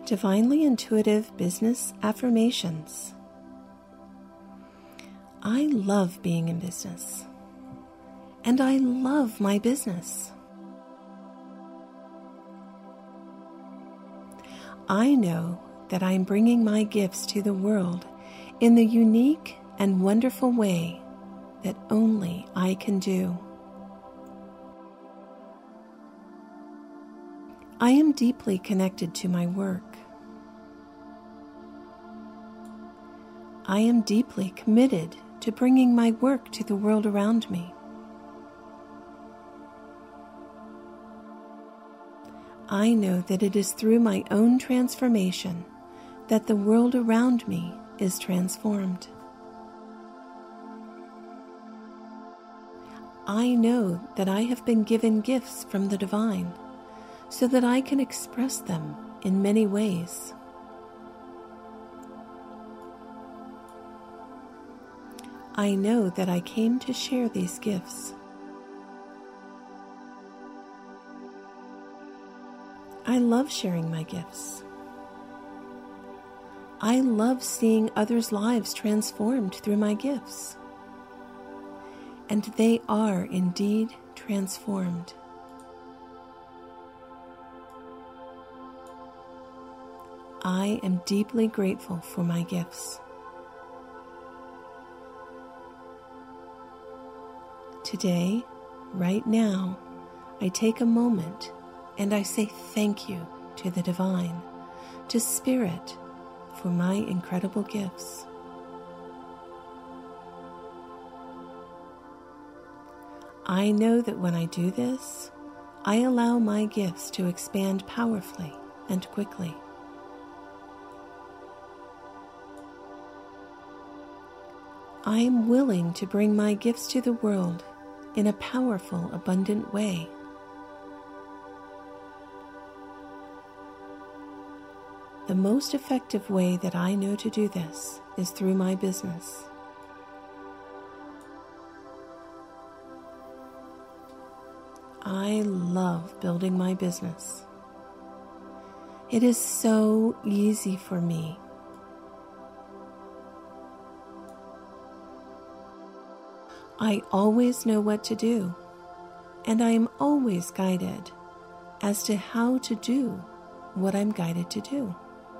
Divinely Intuitive Business Affirmations. I love being in business, and I love my business. I know that I'm bringing my gifts to the world in the unique and wonderful way that only I can do. I am deeply connected to my work. I am deeply committed to bringing my work to the world around me. I know that it is through my own transformation that the world around me is transformed. I know that I have been given gifts from the divine so that I can express them in many ways. I know that I came to share these gifts. I love sharing my gifts. I love seeing others' lives transformed through my gifts. And they are indeed transformed. I am deeply grateful for my gifts. Today, right now, I take a moment and I say thank you to the divine, to Spirit, for my incredible gifts. I know that when I do this, I allow my gifts to expand powerfully and quickly. I am willing to bring my gifts to the world in a powerful, abundant way. The most effective way that I know to do this is through my business. I love building my business. It is so easy for me. I always know what to do, and I am always guided as to how to do what I'm guided to do.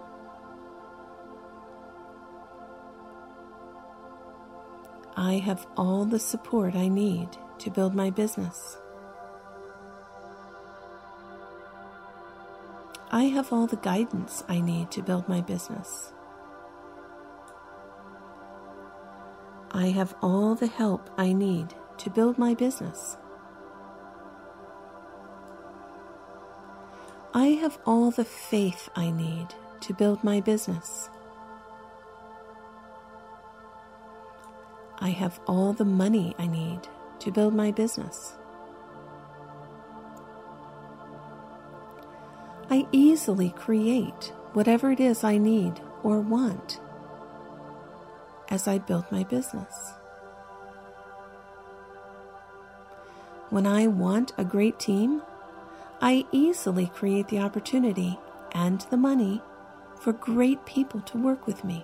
I have all the support I need to build my business. I have all the guidance I need to build my business. I have all the help I need to build my business. I have all the faith I need to build my business. I have all the money I need to build my business. I easily create whatever it is I need or want as I build my business. When I want a great team, I easily create the opportunity and the money for great people to work with me.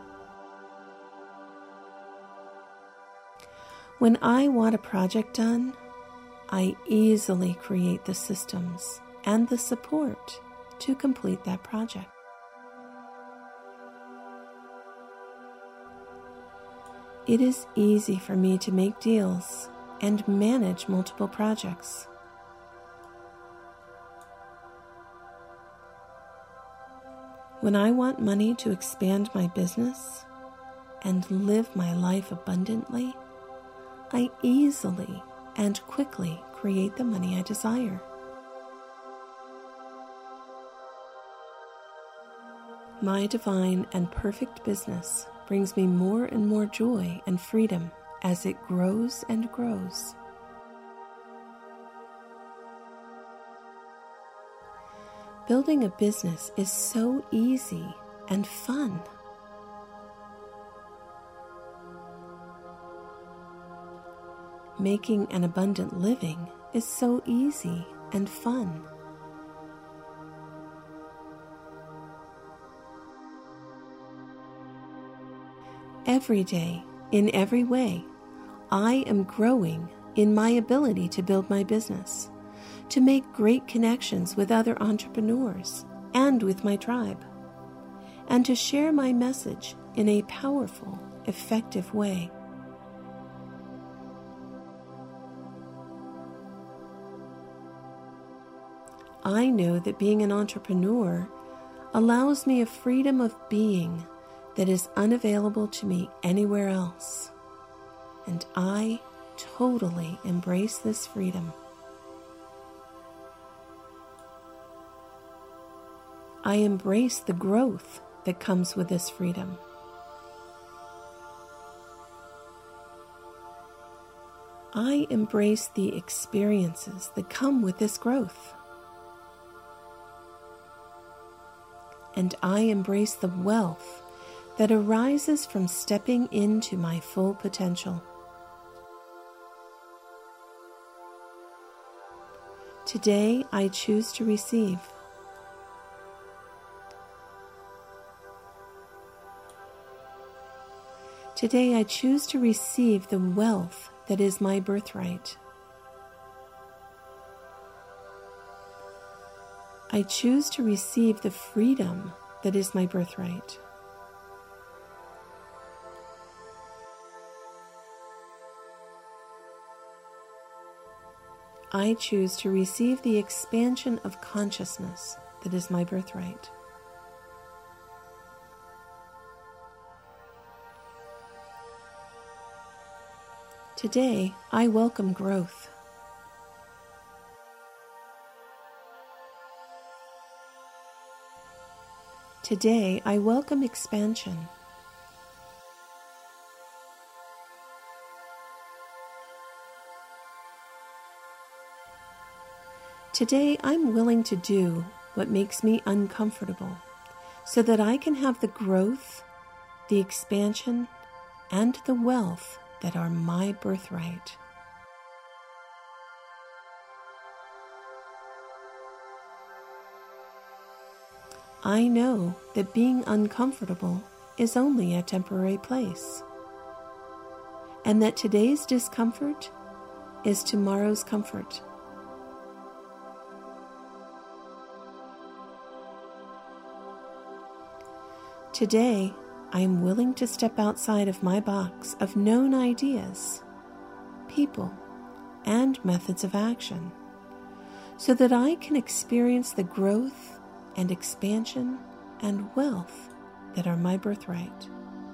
When I want a project done, I easily create the systems and the support to complete that project. It is easy for me to make deals and manage multiple projects. When I want money to expand my business and live my life abundantly, I easily and quickly create the money I desire. My divine and perfect business brings me more and more joy and freedom as it grows and grows. Building a business is so easy and fun. Making an abundant living is so easy and fun. Every day, in every way, I am growing in my ability to build my business, to make great connections with other entrepreneurs and with my tribe, and to share my message in a powerful, effective way. I know that being an entrepreneur allows me a freedom of being that is unavailable to me anywhere else, and I totally embrace this freedom. I embrace the growth that comes with this freedom. I embrace the experiences that come with this growth. And I embrace the wealth that arises from stepping into my full potential. Today, I choose to receive. Today, I choose to receive the wealth that is my birthright. I choose to receive the freedom that is my birthright. I choose to receive the expansion of consciousness that is my birthright. Today, I welcome growth. Today, I welcome expansion. Today, I'm willing to do what makes me uncomfortable so that I can have the growth, the expansion, and the wealth that are my birthright. I know that being uncomfortable is only a temporary place, and that today's discomfort is tomorrow's comfort. Today, I am willing to step outside of my box of known ideas, people, and methods of action, so that I can experience the growth and expansion and wealth that are my birthright.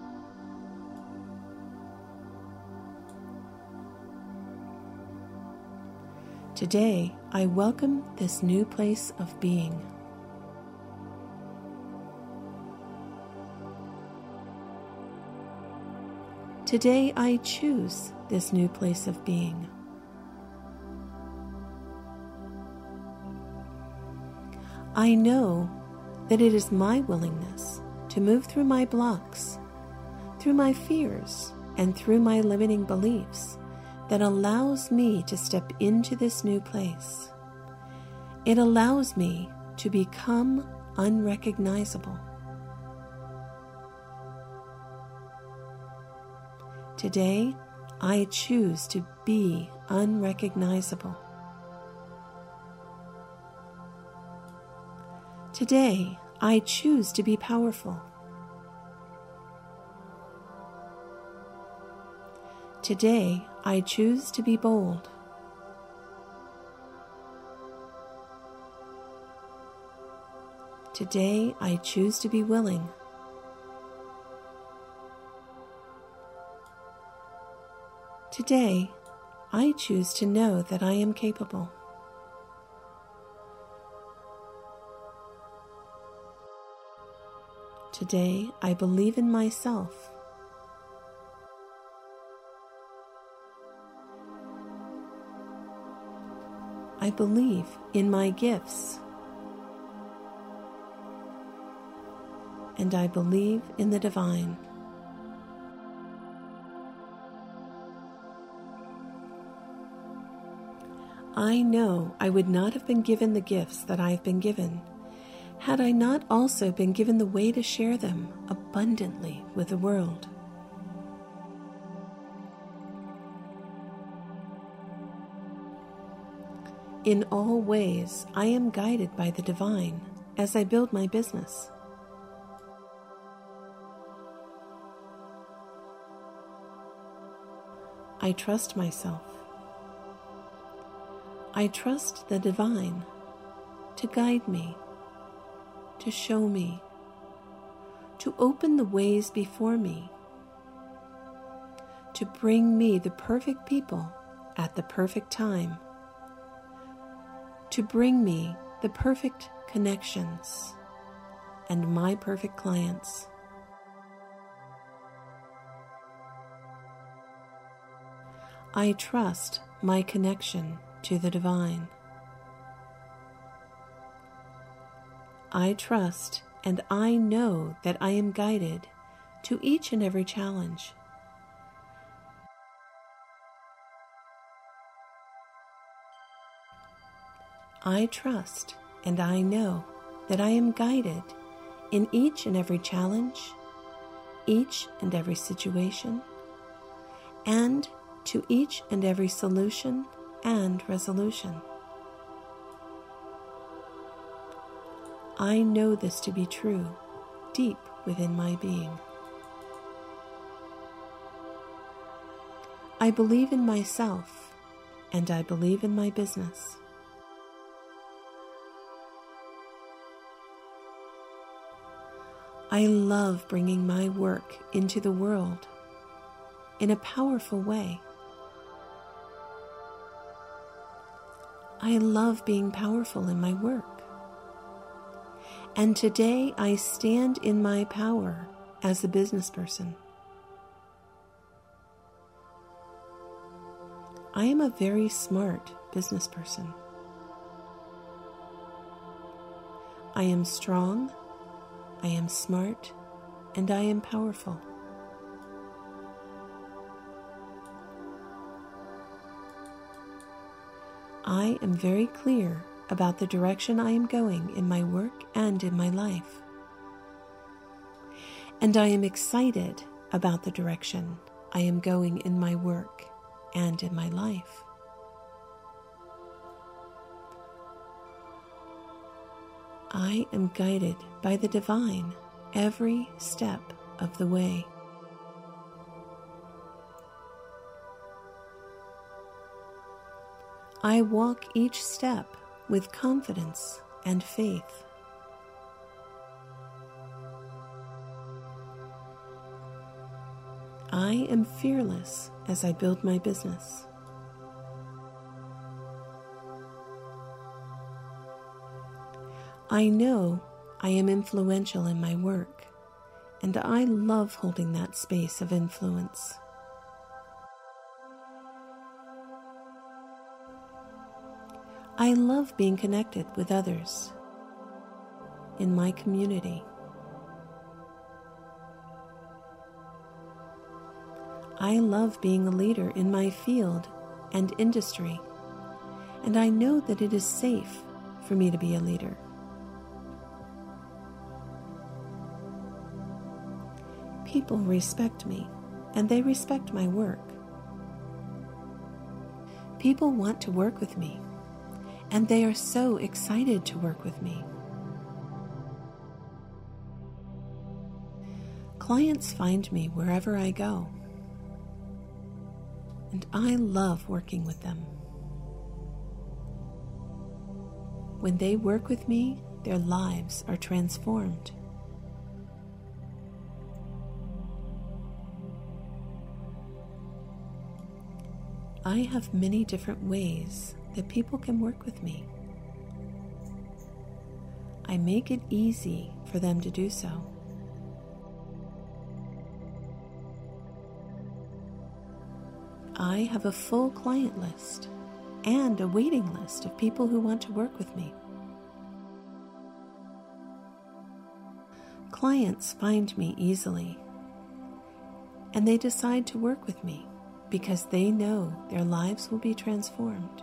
Today, I welcome this new place of being. Today, I choose this new place of being. I know that it is my willingness to move through my blocks, through my fears, and through my limiting beliefs that allows me to step into this new place. It allows me to become unrecognizable. Today, I choose to be unrecognizable. Today, I choose to be powerful. Today, I choose to be bold. Today, I choose to be willing. Today, I choose to know that I am capable. Today, I believe in myself. I believe in my gifts. And I believe in the divine. I know I would not have been given the gifts that I have been given had I not also been given the way to share them abundantly with the world. In all ways, I am guided by the divine as I build my business. I trust myself. I trust the divine to guide me, to show me, to open the ways before me, to bring me the perfect people at the perfect time, to bring me the perfect connections and my perfect clients. I trust my connection to the divine. I trust and I know that I am guided to each and every challenge. I trust and I know that I am guided in each and every challenge, each and every situation, and to each and every solution and resolution. I know this to be true deep within my being. I believe in myself and I believe in my business. I love bringing my work into the world in a powerful way. I love being powerful in my work. And today I stand in my power as a business person. I am a very smart business person. I am strong, I am smart, and I am powerful. I am very clear about the direction I am going in my work and in my life. And I am excited about the direction I am going in my work and in my life. I am guided by the divine every step of the way. I walk each step with confidence and faith. I am fearless as I build my business. I know I am influential in my work, and I love holding that space of influence. I love being connected with others in my community. I love being a leader in my field and industry, and I know that it is safe for me to be a leader. People respect me, and they respect my work. People want to work with me, and they are so excited to work with me. Clients find me wherever I go, and I love working with them. When they work with me, their lives are transformed. I have many different ways that people can work with me. I make it easy for them to do so. I have a full client list and a waiting list of people who want to work with me. Clients find me easily, and they decide to work with me because they know their lives will be transformed.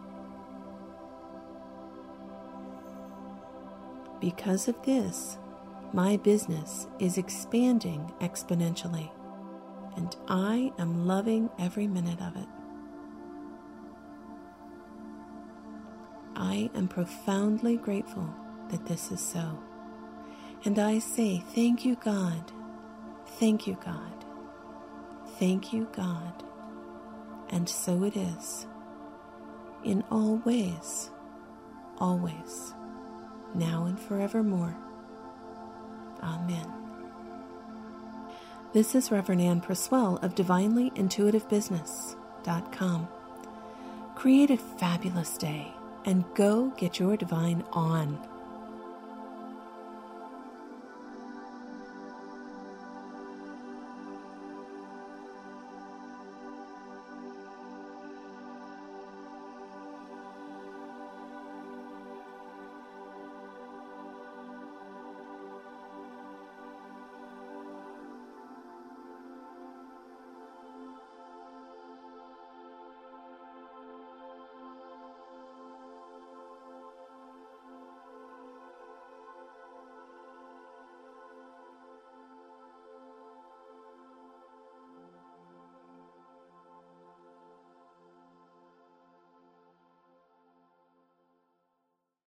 Because of this, my business is expanding exponentially, and I am loving every minute of it. I am profoundly grateful that this is so. And I say, thank you, God. Thank you, God. Thank you, God. And so it is. In all ways, always, now and forevermore. Amen. This is Reverend Ann Perswell of DivinelyIntuitiveBusiness.com. Create a fabulous day and go get your divine on.